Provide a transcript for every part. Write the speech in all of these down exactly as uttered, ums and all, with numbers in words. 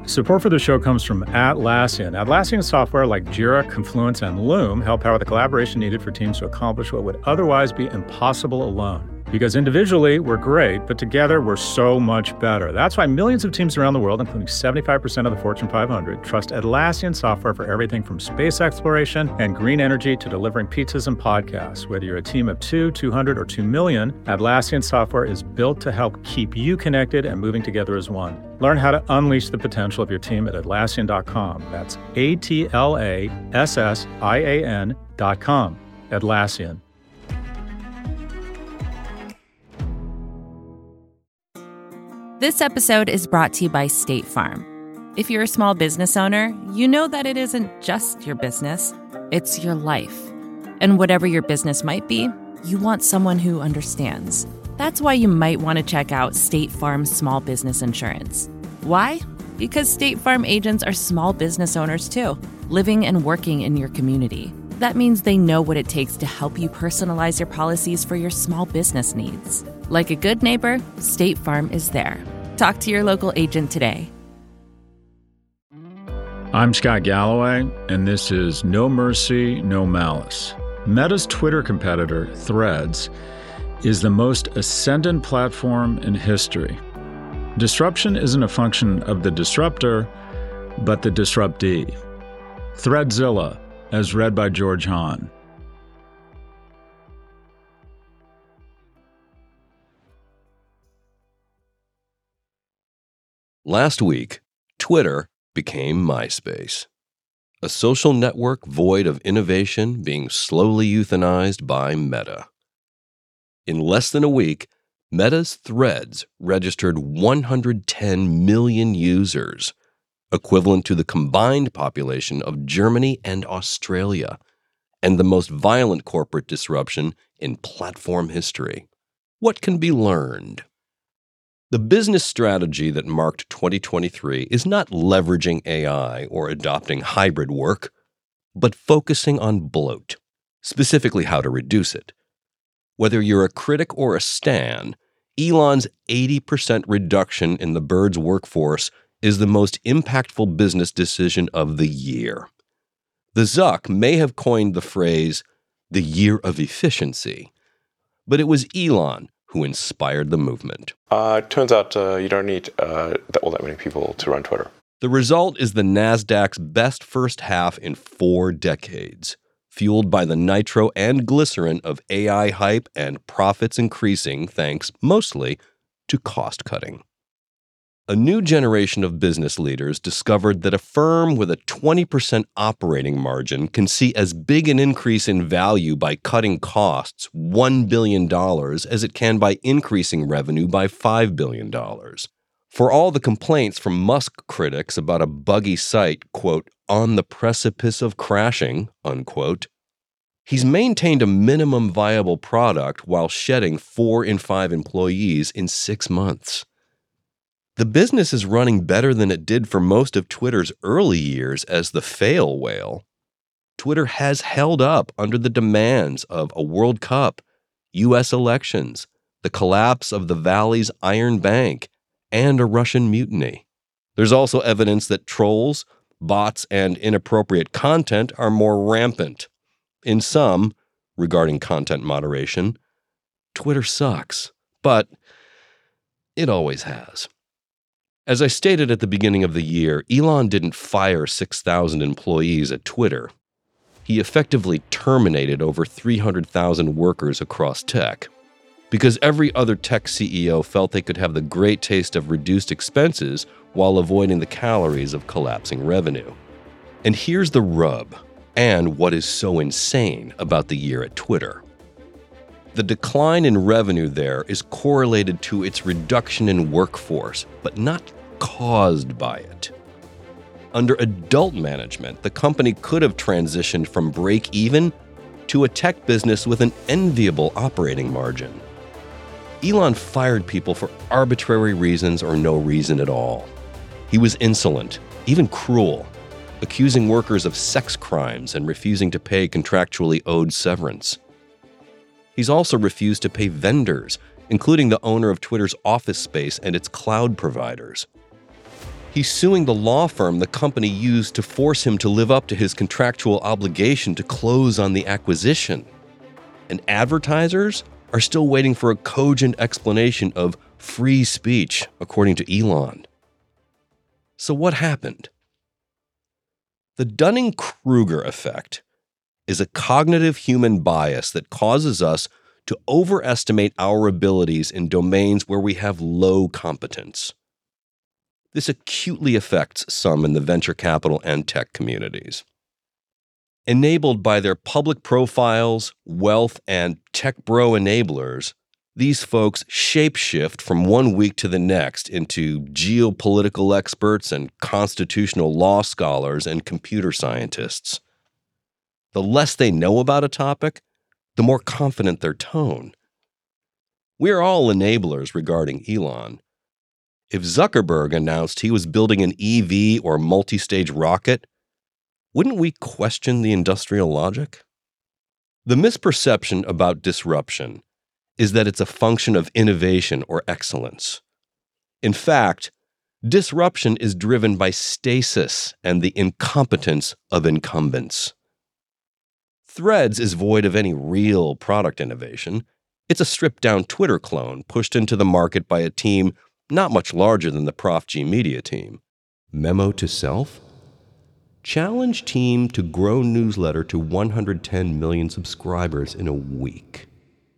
Support for the show comes from Atlassian. Atlassian software like Jira, Confluence, and Loom help power the collaboration needed for teams to accomplish what would otherwise be impossible alone. Because individually, we're great, but together, we're so much better. That's why millions of teams around the world, including seventy-five percent of the Fortune five hundred, trust Atlassian software for everything from space exploration and green energy to delivering pizzas and podcasts. Whether you're a team of two, two hundred, or two million, Atlassian software is built to help keep you connected and moving together as one. Learn how to unleash the potential of your team at Atlassian dot com. That's A T L A S S I A N dot com. Atlassian. This episode is brought to you by State Farm. If you're a small business owner, you know that it isn't just your business, it's your life. And whatever your business might be, you want someone who understands. That's why you might want to check out State Farm's small business insurance. Why? Because State Farm agents are small business owners too, living and working in your community. That means they know what it takes to help you personalize your policies for your small business needs. Like a good neighbor, State Farm is there. Talk to your local agent today. I'm Scott Galloway, and this is No Mercy, No Malice. Meta's Twitter competitor, Threads, is the most ascendant platform in history. Disruption isn't a function of the disruptor, but the disruptee. Threadzilla, as read by George Hahn. Last week, Twitter became MySpace, a social network void of innovation being slowly euthanized by Meta. In less than a week, Meta's Threads registered one hundred ten million users, equivalent to the combined population of Germany and Australia, and the most violent corporate disruption in platform history. What can be learned? The business strategy that marked twenty twenty-three is not leveraging A I or adopting hybrid work, but focusing on bloat, specifically how to reduce it. Whether you're a critic or a stan, Elon's eighty percent reduction in the bird's workforce is the most impactful business decision of the year. The Zuck may have coined the phrase, the year of efficiency, but it was Elon who inspired the movement. Uh, it turns out uh, you don't need uh, that, well, that many people to run Twitter. The result is the NASDAQ's best first half in four decades, fueled by the nitro and glycerin of A I hype and profits increasing thanks mostly to cost cutting. A new generation of business leaders discovered that a firm with a twenty percent operating margin can see as big an increase in value by cutting costs, one billion dollars, as it can by increasing revenue by five billion dollars. For all the complaints from Musk critics about a buggy site, quote, on the precipice of crashing, unquote, he's maintained a minimum viable product while shedding four in five employees in six months. The business is running better than it did for most of Twitter's early years as the fail whale. Twitter has held up under the demands of a World Cup, U S elections, the collapse of the Valley's Iron Bank, and a Russian mutiny. There's also evidence that trolls, bots, and inappropriate content are more rampant. In sum, regarding content moderation, Twitter sucks, but it always has. As I stated at the beginning of the year, Elon didn't fire six thousand employees at Twitter. He effectively terminated over three hundred thousand workers across tech. Because every other tech C E O felt they could have the great taste of reduced expenses while avoiding the calories of collapsing revenue. And here's the rub, and what is so insane about the year at Twitter. The decline in revenue there is correlated to its reduction in workforce, but not caused by it. Under adult management, the company could have transitioned from break-even to a tech business with an enviable operating margin. Elon fired people for arbitrary reasons or no reason at all. He was insolent, even cruel, accusing workers of sex crimes and refusing to pay contractually owed severance. He's also refused to pay vendors, including the owner of Twitter's office space and its cloud providers. He's suing the law firm the company used to force him to live up to his contractual obligation to close on the acquisition. And advertisers are still waiting for a cogent explanation of free speech, according to Elon. So what happened? The Dunning-Kruger effect is a cognitive human bias that causes us to overestimate our abilities in domains where we have low competence. This acutely affects some in the venture capital and tech communities. Enabled by their public profiles, wealth, and tech bro enablers, these folks shapeshift from one week to the next into geopolitical experts and constitutional law scholars and computer scientists. The less they know about a topic, the more confident their tone. We're all enablers regarding Elon. If Zuckerberg announced he was building an E V or multi-stage rocket, wouldn't we question the industrial logic? The misperception about disruption is that it's a function of innovation or excellence. In fact, disruption is driven by stasis and the incompetence of incumbents. Threads is void of any real product innovation. It's a stripped-down Twitter clone pushed into the market by a team not much larger than the Prof G Media team. Memo to self? Challenge team to grow newsletter to one hundred ten million subscribers in a week.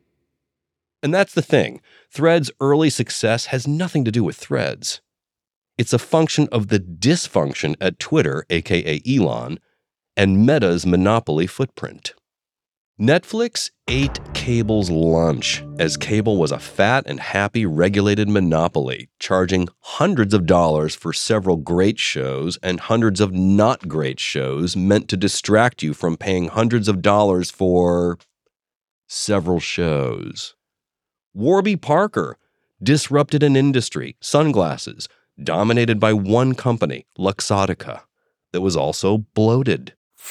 And that's the thing. Threads' early success has nothing to do with Threads. It's a function of the dysfunction at Twitter, aka Elon, and Meta's monopoly footprint. Netflix ate cable's lunch, as cable was a fat and happy regulated monopoly, charging hundreds of dollars for several great shows and hundreds of not great shows meant to distract you from paying hundreds of dollars for several shows. Warby Parker disrupted an industry, sunglasses, dominated by one company, Luxottica, that was also bloated.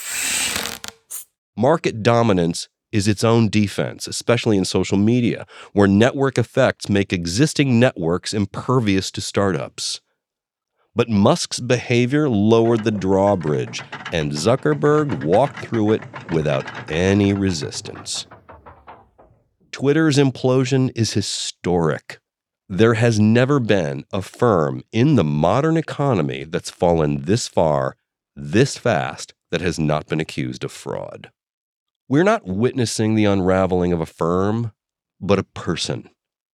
Market dominance is its own defense, especially in social media, where network effects make existing networks impervious to startups. But Musk's behavior lowered the drawbridge, and Zuckerberg walked through it without any resistance. Twitter's implosion is historic. There has never been a firm in the modern economy that's fallen this far, this fast, that has not been accused of fraud. We're not witnessing the unraveling of a firm, but a person.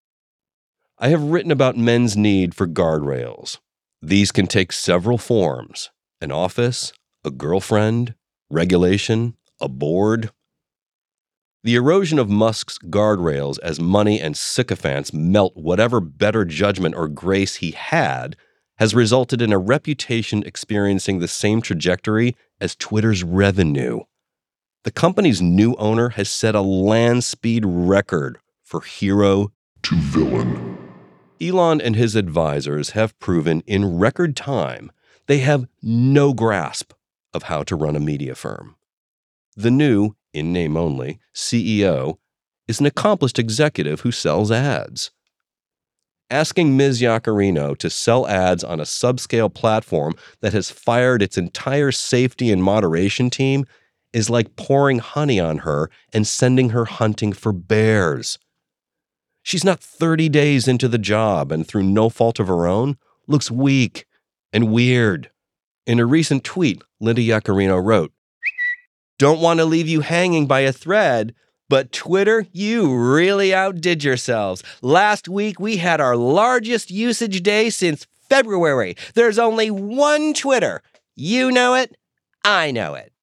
I have written about men's need for guardrails. These can take several forms: an office, a girlfriend, regulation, a board. The erosion of Musk's guardrails as money and sycophants melt whatever better judgment or grace he had has resulted in a reputation experiencing the same trajectory as Twitter's revenue. The company's new owner has set a land speed record for hero to villain. Elon and his advisors have proven in record time they have no grasp of how to run a media firm. The new, in name only, C E O is an accomplished executive who sells ads. Asking Miz Yaccarino to sell ads on a subscale platform that has fired its entire safety and moderation team is like pouring honey on her and sending her hunting for bears. She's not thirty days into the job and through no fault of her own, looks weak and weird. In a recent tweet, Linda Yaccarino wrote, "Don't want to leave you hanging by a thread, but Twitter, you really outdid yourselves. Last week we had our largest usage day since February. There's only one Twitter. You know it. I know it."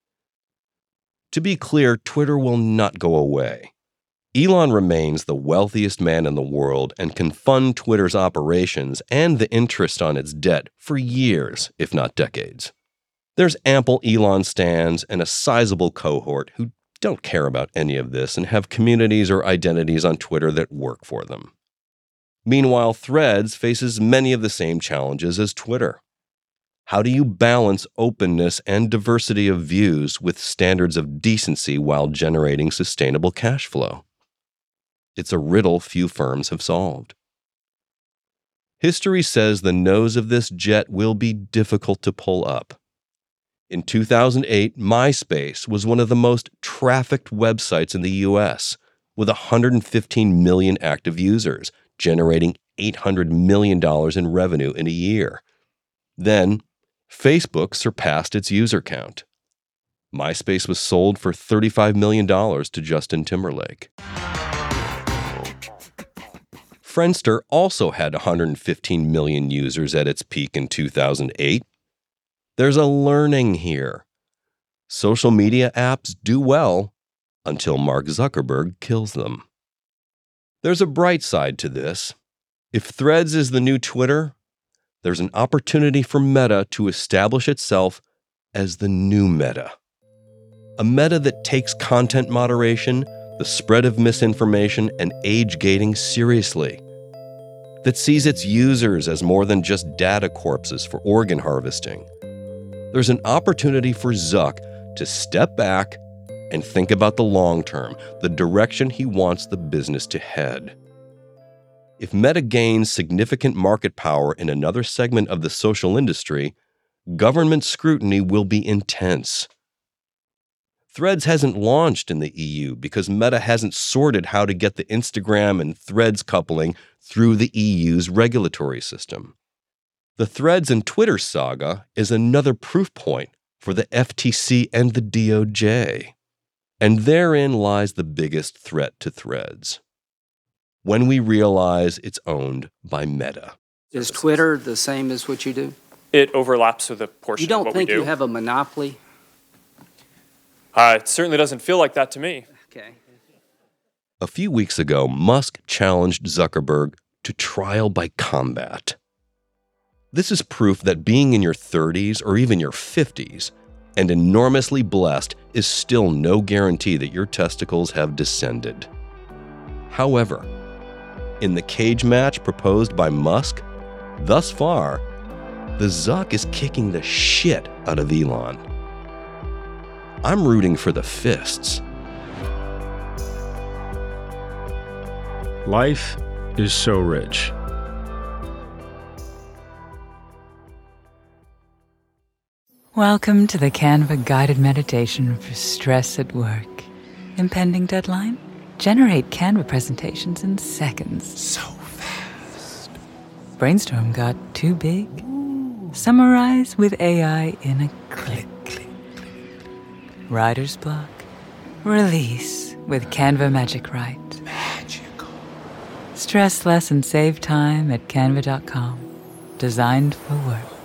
To be clear, Twitter will not go away. Elon remains the wealthiest man in the world and can fund Twitter's operations and the interest on its debt for years, if not decades. There's ample Elon stans and a sizable cohort who don't care about any of this and have communities or identities on Twitter that work for them. Meanwhile, Threads faces many of the same challenges as Twitter. How do you balance openness and diversity of views with standards of decency while generating sustainable cash flow? It's a riddle few firms have solved. history says the nose of this jet will be difficult to pull up. In two thousand eight, MySpace was one of the most trafficked websites in the U S, with one hundred fifteen million active users, generating eight hundred million dollars in revenue in a year. Then, Facebook surpassed its user count. MySpace was sold for thirty-five million dollars to Justin Timberlake. Friendster also had one hundred fifteen million users at its peak in two thousand eight. There's a learning here. Social media apps do well until Mark Zuckerberg kills them. There's a bright side to this. If Threads is the new Twitter, there's an opportunity for Meta to establish itself as the new Meta. A Meta that takes content moderation, the spread of misinformation, and age gating seriously. That sees its users as more than just data corpses for organ harvesting. There's an opportunity for Zuck to step back and think about the long term, the direction he wants the business to head. If Meta gains significant market power in another segment of the social industry, government scrutiny will be intense. Threads hasn't launched in the E U because Meta hasn't sorted how to get the Instagram and Threads coupling through the E U's regulatory system. The Threads and Twitter saga is another proof point for the F T C and the D O J. And therein lies the biggest threat to Threads. When we realize it's owned by Meta. Is Twitter the same as what you do? It overlaps with a portion You don't of what think we do. you have a monopoly? Uh, it certainly doesn't feel like that to me. Okay. A few weeks ago, Musk challenged Zuckerberg to trial by combat. This is proof that being in your thirties or even your fifties and enormously blessed is still no guarantee that your testicles have descended. However, in the cage match proposed by Musk, thus far, the Zuck is kicking the shit out of Elon. I'm rooting for the fists. Life is so rich. Welcome to the Canva guided meditation for stress at work. Impending deadline? Generate Canva presentations in seconds. So fast. Brainstorm got too big? Ooh. Summarize with A I in a click. click, click. Writer's block? Release with Canva Magic Write. Magical. Stress less and save time at canva dot com. Designed for work.